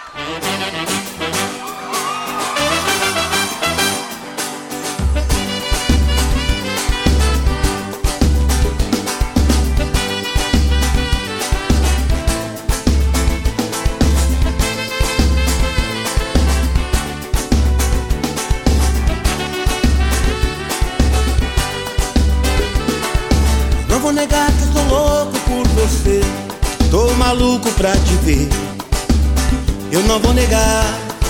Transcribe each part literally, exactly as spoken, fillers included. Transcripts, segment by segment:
Não vou negar que sou louco por você, tô maluco pra te ver. Eu não vou negar,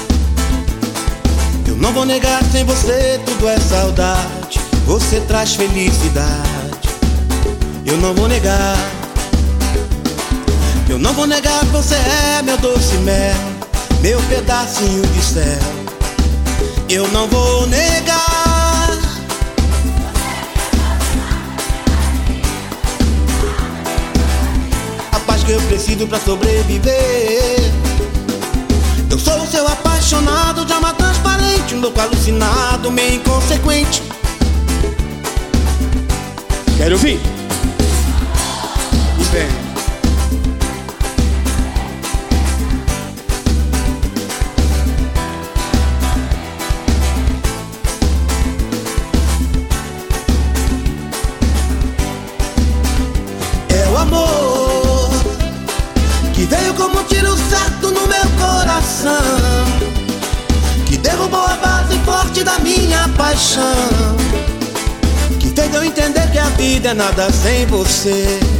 eu não vou negar, sem você tudo é saudade, você traz felicidade. Eu não vou negar, eu não vou negar, você é meu doce mel, meu pedacinho de céu. Eu não vou negar que eu preciso pra sobreviver. Eu sou o seu apaixonado, de alma transparente, um louco alucinado, meio inconsequente. Quero ouvir. Vem. É o amor que veio como um tiro certo no meu coração, que derrubou a base forte da minha paixão, que fez eu entender que a vida é nada sem você.